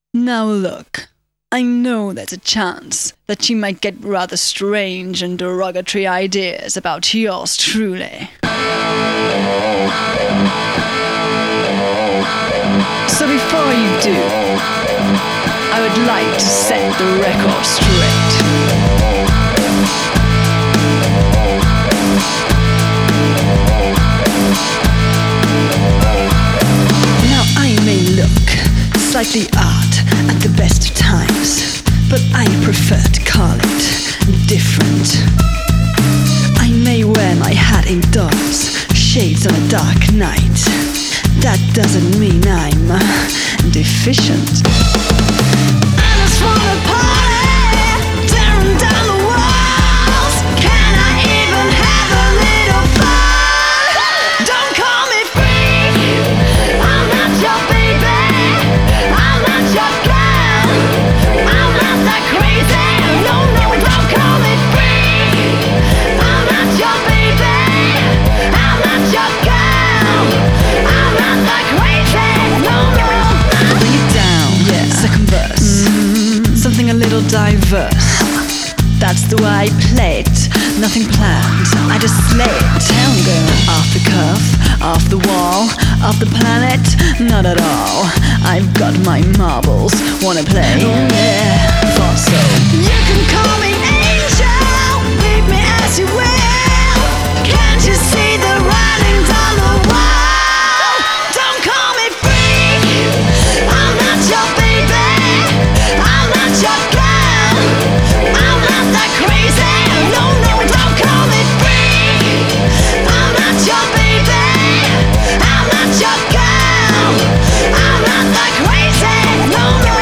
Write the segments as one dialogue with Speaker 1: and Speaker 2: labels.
Speaker 1: Now look, I know there's a chance that she might get rather strange and derogatory ideas about yours truly. So before you do, I would like to set the record straight. Now I may look slightly odd at the best of times, but I prefer to call it different. I may wear my hat indoors, shades on a dark night. That doesn't mean I'm deficient. I just wanna party, tearing down the walls. Can I even have a little fun? Don't call me freak, I'm not your baby, I'm not your girl, I'm not that crazy. No, no, don't call me freak, I'm not your baby, I'm not your girl, I'm not that crazy. No, no. Bring it down, yeah. Second verse, something a little diverse. That's the way I play it. Nothing planned, I just slay it. Tango, off the cuff, off the wall, off the planet, not at all. I've got my marbles, wanna play? Oh yeah, thought so. You can call me angel, leave me as you will. Can't you see the writing's on the wall? Don't call me freak, I'm not your baby, I'm not your girl, I'm not that crazy. No, no, don't call me freak, I'm not your baby, I'm not your girl, I'm not that crazy. No, no.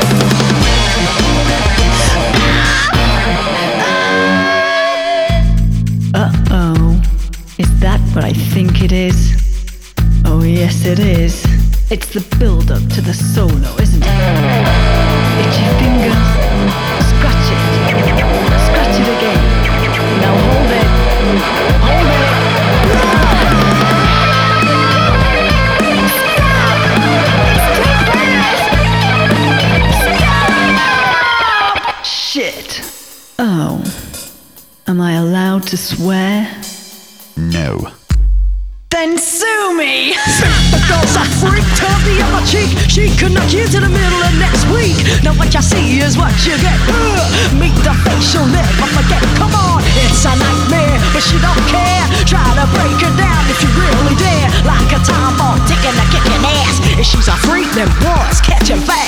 Speaker 1: Uh-oh, is that what I think it is? Oh yes it is. It's the build-up to the solo, isn't it? Itchy fingers, scratch it again. Now hold it, hold it. Stop! Shit. Oh, am I allowed to swear?
Speaker 2: No.
Speaker 1: Then sue me!
Speaker 3: The girl's a freak, turn the other cheek. She could knock you to the middle of next week. Now what you see is what you get. Meet the face you'll never forget. Come on, it's a nightmare, but she don't care. Try to break her down if you really dare. Like a time bomb ticking a kicking ass. If she's a freak, then boys catch him fast.